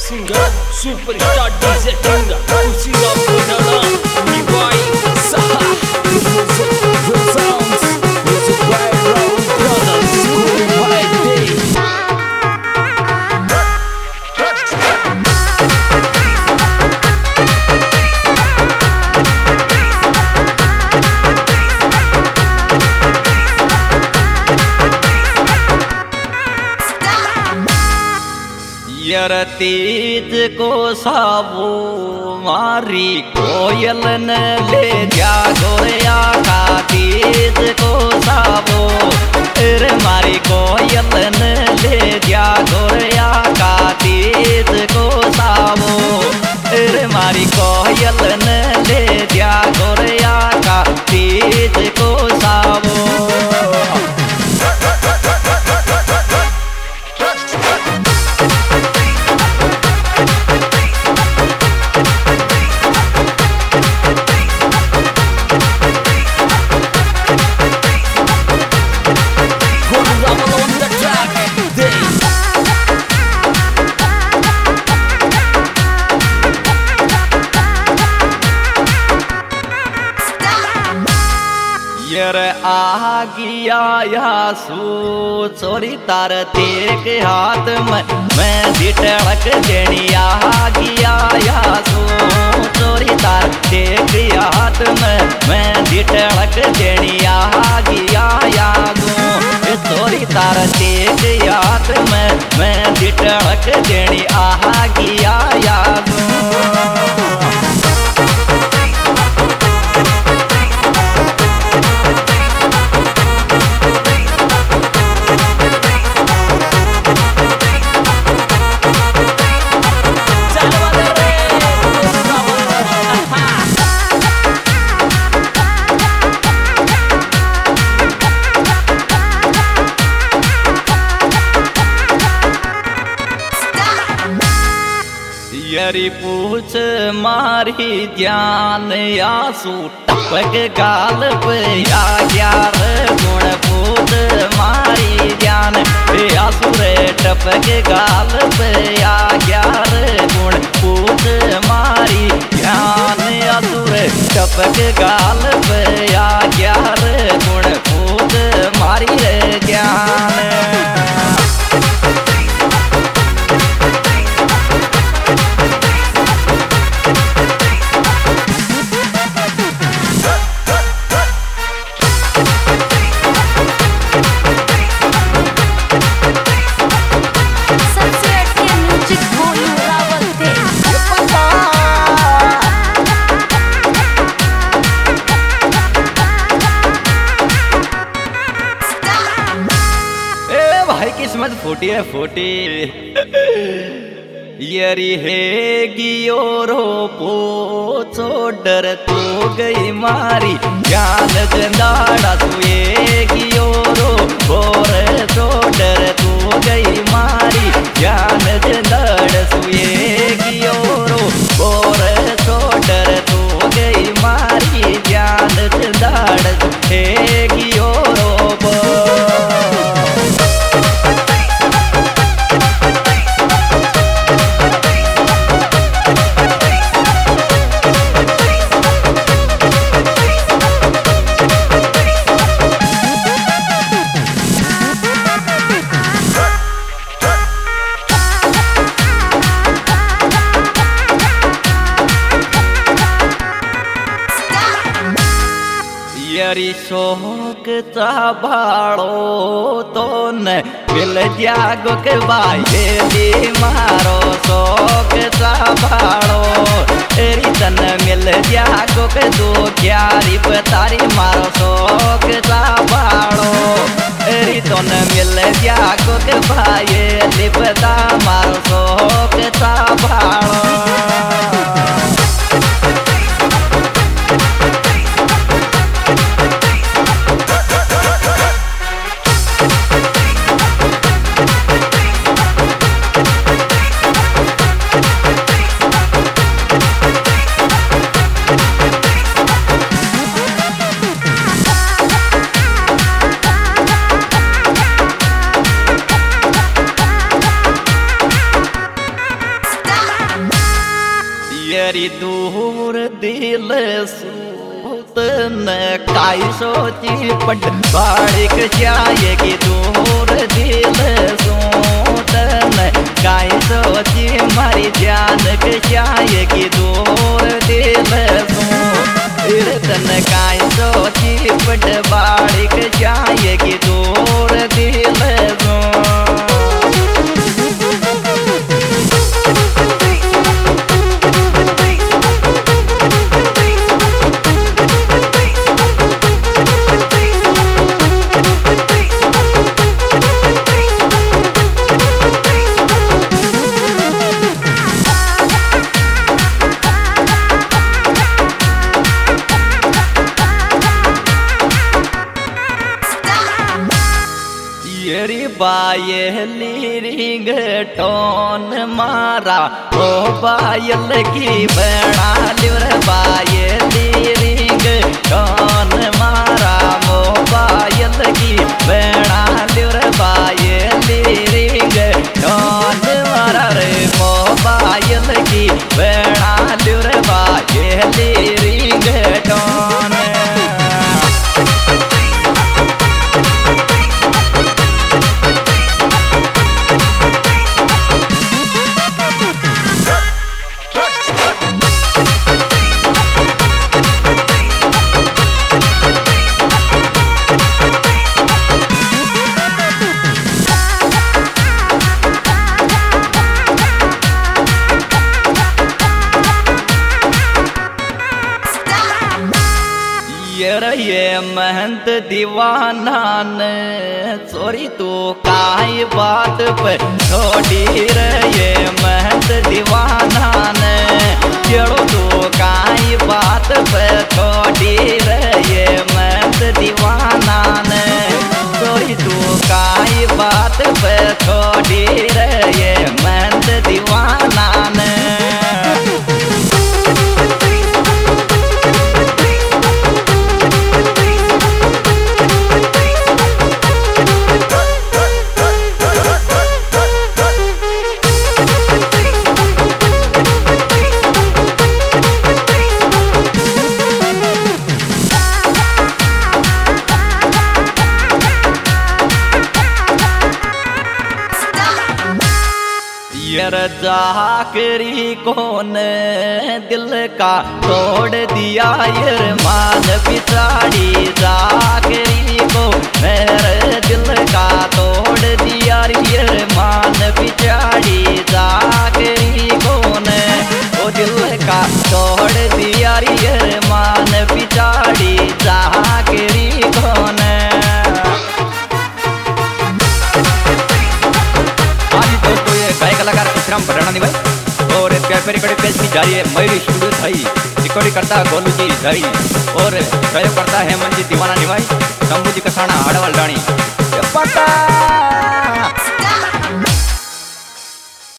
singer superstar DJ टिंगा उसी का बोलना निभाई सहा the sounds music by Raul Brothers going by day यर तीज को सावो मारी कोयल न ले जा गोया का तीज को सावो रे मारी कोयल न ले जा गोया का तीज को सावो रे मारी कोयल न ले जा गोया का तीज को सावो यर आ गया या सू चोरी तार तेग हाथ में मैं दिटड़क देनी आ गया या सू चोरी तार तेग हाथ में मैं दिटड़क देनी आ गया या सू चोरी तार तेग हाथ में मैं दिटड़क देनी आ गया या सू यरी पूछ मारी ध्यान या टपक गाल पे या ग्यार गुण पूछ मारी ध्यान या सुरे टपक गाल पे या ग्यार गुण पूछ मारी ध्यान या सुरे टपक गाल पे या ग्यार गुण पूछ मारी रे ध्यान किस्मत फूटी है फूटी यरी है गियोरो पोचो डर तो गई मारी जान जंदाड़ा तुए गियोरो बोर तो डर तो गई मारी जान जंदाड़ सुए गियोरो बोर तो डर तो गई मारी जान जंदाड़ है गियोरो यरी शोक चाबाड़ो तो न मिल जागो के बाये मारो शोक चाबाड़ो तेरी तन मिल जागो के दो क्यारी बतारी मारो शोक चाबाड़ो तेरी तन मिल जागो के बाये लिपता मारो शोक चाबाड़ो येरी दूर दिल सूत न काई सोची पट बाड़िक जाए की दूर दिल सूत न काई सोची मारी जान के जाए की दूर दिल सूत तन काई सोची पट बाड़िक जाए की दूर दिल सूत येरी बायली रिंग टोन मारा ओ बायल की बना लिवर बायली रिंग टोन मारा मो बायल की बना लिवर बायली रिंग टोन मारा रे मो बायल की बना लिवर बायली रिंग टोन ये महंत दीवाना ने सॉरी तो काई बात पे छोड़ी रे ये महंत दीवाना ने चलो तो काई बात पे छोड़ी रे ये महंत दीवाना ने सॉरी तो काई बात पे छोड़ी रे ये महंत दीवाना ने जाकरी कौन दिल का तोड़ दिया यार मान पिछाड़ी जाकरी को मेरे दिल का तोड़ दिया यार मान पिछाड़ी जाकरी कौन ओ दिल का तोड़ दिया यार मान पिछाड़ी जाकरी कौन कलाकार विश्राम पटना भाई और रिकॉर्डिंग पेश की जा रही है मयूरी स्टूडियो थाई रिकॉर्डिंग करता है गोलू जी थाई और प्रयोग करता है हेमंत जी दीवाना निभाई शंभू जी कसाना आड़वाल रानी